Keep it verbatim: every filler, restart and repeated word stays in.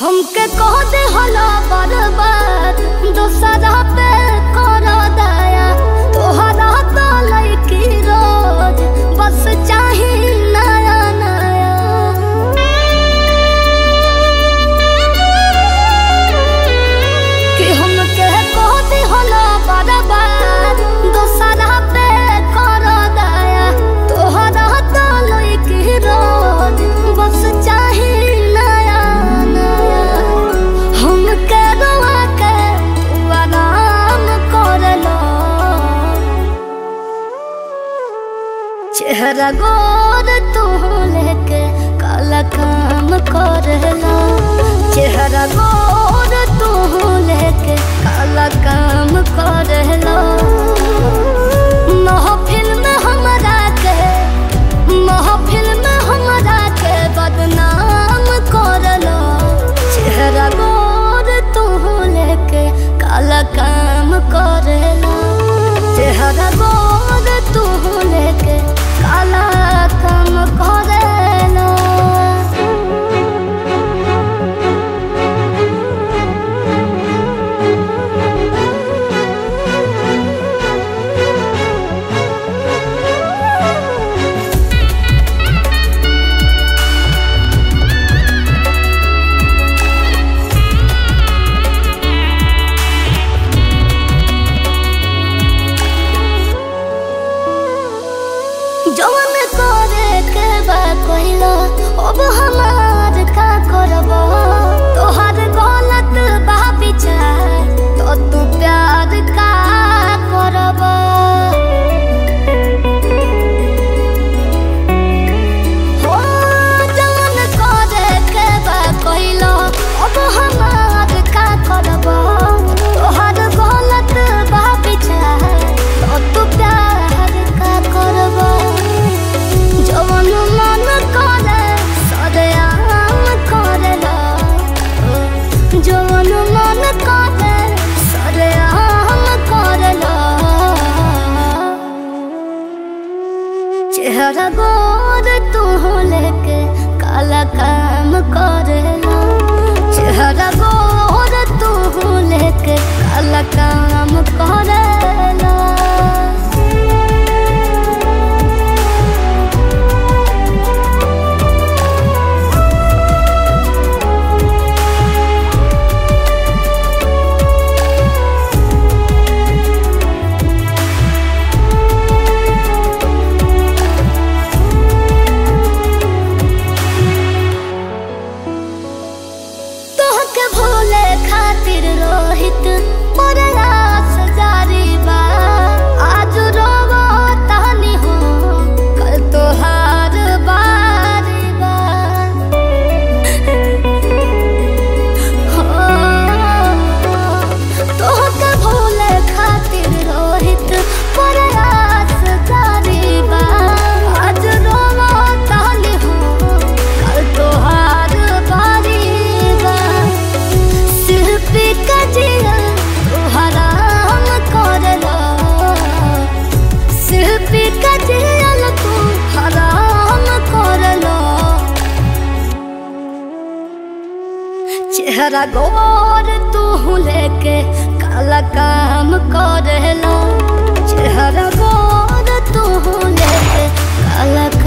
हमके कह दे हला बर्बाद दोसरा पे कर दया तोहरा तो लइकी रोज बस चाही नया नया कि हमके कह दे हला बर्बाद दोसरा पे कर दया तोहरा तो लइकी रोज बस चाही चेहरा गोर तू लेके काला काम करला चेहरा गोर तू लेके काला काम करला महफिल में हमरा के महफिल में हमरा के बदनाम करला चेहरा गोर तू लेके काला काम करला चेहरा गोर तू लेके काला काम करेला जवन करे के बा कहिला अब हमार का करबा तोहर गलत बा विचार तो तू प्यार का करबा हो जवन करे के बा कहिला अब हमार का करबा तोहर गलत बा विचार तो तू प्यार का करबा जवन मन करे सदयाम करला जवन मन करे सदयाम करला चेहरा गोर तू लेके काला काम करला चेहरा गोर तू लेके काला काम करला भूले खातिर रोहित प्रयास जारी बा आज रोवा तानी हो कल तोहार बारी बा तोहके भूले खातिर रोहित प्रयास जारी बा आज रोवा तानी हो कल तोहार बारी बा हराम करला शिल्पी का जियल तू हराम करला चेहरा गोर तू लेके काला काम करला चेहरा गोर तू लेके काला